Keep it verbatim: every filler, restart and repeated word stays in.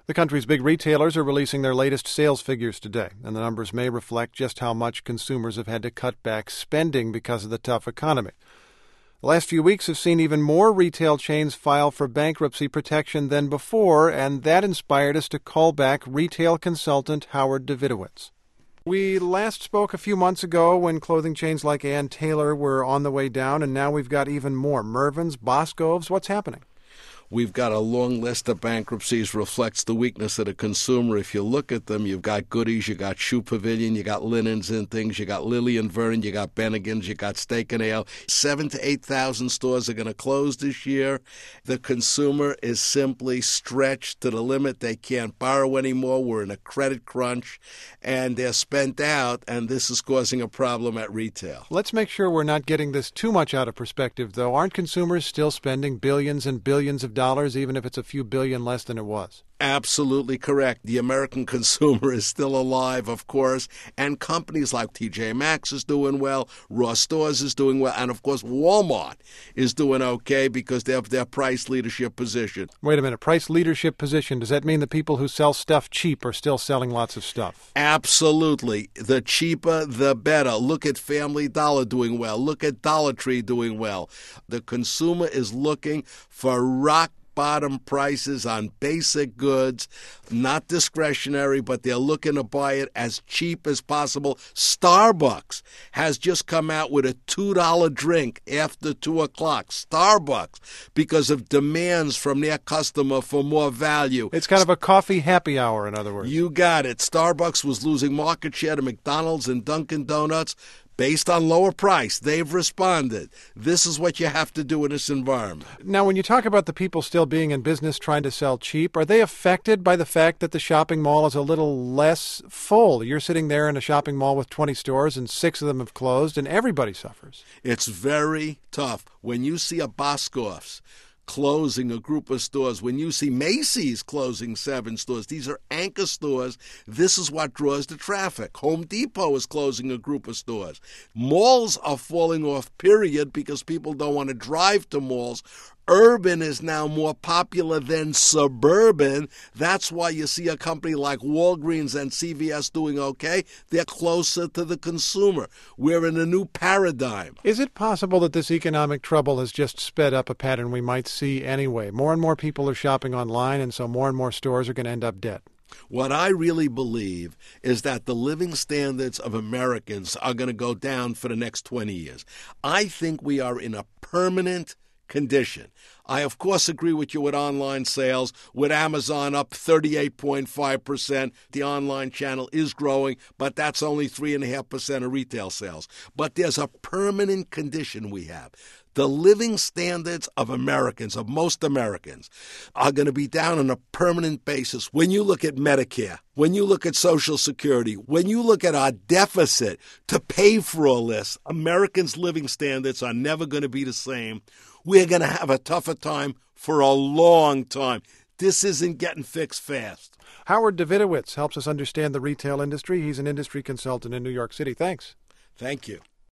The country's big retailers are releasing their latest sales figures today, and the numbers may reflect just how much consumers have had to cut back spending because of the tough economy. The last few weeks have seen even more retail chains file for bankruptcy protection than before, and that inspired us to call back retail consultant Howard Davidowitz. We last spoke a few months ago when clothing chains like Ann Taylor were on the way down, and now we've got even more. Mervyn's, Boscove's, what's happening? We've got a long list of bankruptcies, reflects the weakness of the consumer. If you look at them, you've got Goodies, you got Shoe Pavilion, you got Linens and Things, you got Lily and Vernon, you got Bennigan's, you got Steak and Ale. Seven to eight thousand stores are going to close this year. The consumer is simply stretched to the limit. They can't borrow anymore. We're in a credit crunch, and they're spent out, and this is causing a problem at retail. Let's make sure we're not getting this too much out of perspective, though. Aren't consumers still spending billions and billions of dollars, even if it's a few billion less than it was? Absolutely correct. The American consumer is still alive, of course, and companies like T J Maxx is doing well, Ross Stores is doing well, and of course Walmart is doing okay because they have their price leadership position. Wait a minute, price leadership position, does that mean the people who sell stuff cheap are still selling lots of stuff? Absolutely. The cheaper, the better. Look at Family Dollar doing well. Look at Dollar Tree doing well. The consumer is looking for rock bottom prices on basic goods, not discretionary, but they're looking to buy it as cheap as possible. Starbucks has just come out with a two dollar drink after two o'clock. Starbucks, because of demands from their customer for more value. It's kind of a coffee happy hour, in other words. You got it. Starbucks was losing market share to McDonald's and Dunkin' Donuts. Based on lower price, they've responded. This is what you have to do in this environment. Now, when you talk about the people still being in business trying to sell cheap, are they affected by the fact that the shopping mall is a little less full? You're sitting there in a shopping mall with twenty stores and six of them have closed, and everybody suffers. It's very tough. When you see a Boscov's closing a group of stores, when you see Macy's closing seven stores, these are anchor stores. This is what draws the traffic. Home Depot is closing a group of stores. Malls are falling off, period, because people don't want to drive to malls. Urban is now more popular than suburban. That's why you see a company like Walgreens and C V S doing okay. They're closer to the consumer. We're in a new paradigm. Is it possible that this economic trouble has just sped up a pattern we might see anyway? More and more people are shopping online, and so more and more stores are going to end up dead. What I really believe is that the living standards of Americans are going to go down for the next twenty years. I think we are in a permanent condition. I, of course, agree with you with online sales, with Amazon up thirty-eight point five percent. The online channel is growing, but that's only three point five percent of retail sales. But there's a permanent condition we have. The living standards of Americans, of most Americans, are going to be down on a permanent basis. When you look at Medicare, when you look at Social Security, when you look at our deficit to pay for all this, Americans' living standards are never going to be the same. We're going to have a tougher time for a long time. This isn't getting fixed fast. Howard Davidowitz helps us understand the retail industry. He's an industry consultant in New York City. Thanks. Thank you.